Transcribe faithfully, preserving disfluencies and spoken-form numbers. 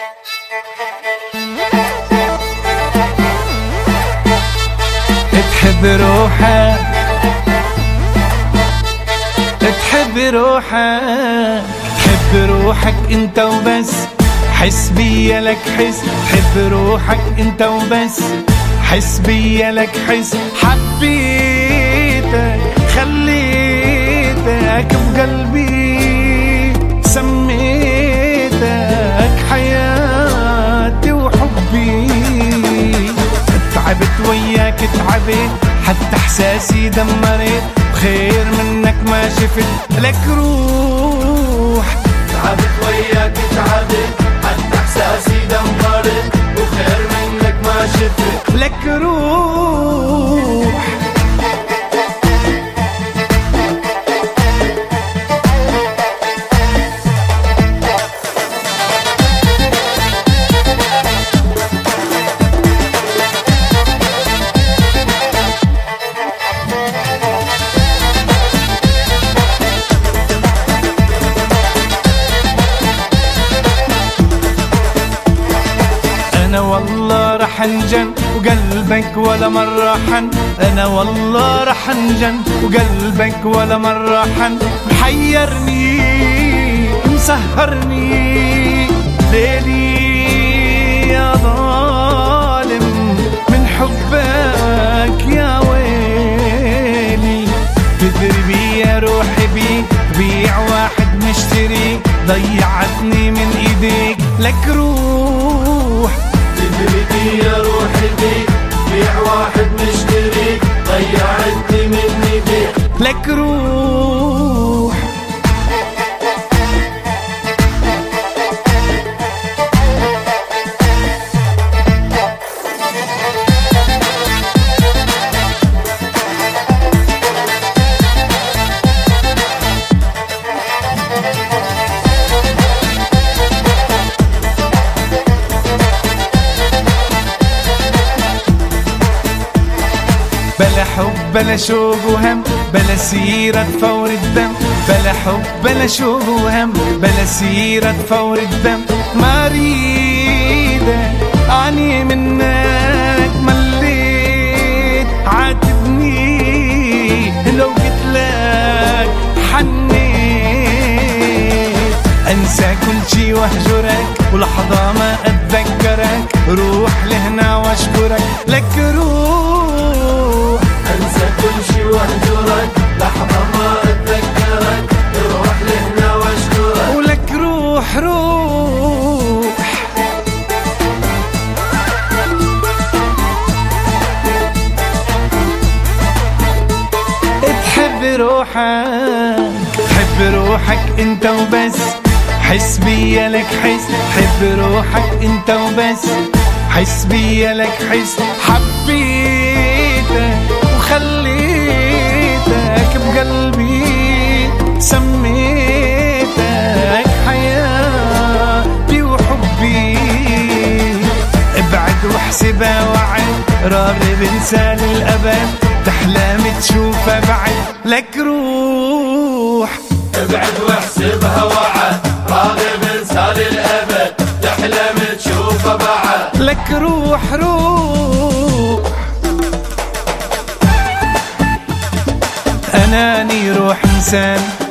تحب روحك تحب روحك تحب روحك انت وبس، حس بيا لك حس، تحب روحك انت وبس، حس بيا لك حس، حبيتك خليتك بقلبي، سميتك حياتي وحبي، تعبت وياك تعبت، حتى احساسي دمرت، خير منك ما شفت لك روح. تعبت وياك تعبت، حتى احساسي دمرت، وخير منك ما شفت لك روح. أنا والله رح انجن وقلبك ولا مرة حن، أنا والله رح انجن وقلبك ولا مرة حن، محيرني مسهرني ليلي يا ظالم، من حبك يا ويلي، تدري بيا روحي بيك، بيع واحد مشتري، ضيعتني من ايديك لك روح. تدري يا روحي بيك، بيع واحد مشتري، ضيعتني من ايديك لك روح. بلا حب بلا شوق وهم، بلا سيرة فور الدم، بلا حب بلا شوق وهم، بلا سيرة فور الدم، ما اريدك أعني منك مليت، عاتبني لو قلتلك حنيت، انسى كل شي واهجرك، ولحظة ما اتذكرك، روح لهنا واشكرك لك روح. انسى كل شي واهجرك، لحظة ما اتذكرك، روح لهنا واشكرك ولك روح روح. تحب روحك تحب روحك انت وبس، حس بيا لك حس، حب روحك انت وبس، حس بيا لك حس، حبيتك وخليتك بقلبي، سميتك حياتي وحبي، ابعد واحسبها وعد، راغب انسى للأبد، تحلم تشوفها بعد لك روح. ابعد واحسبها وعد، راغب انسى للأبد، تحلم تشوفها بعد لك روح روح. أناني روح إنسان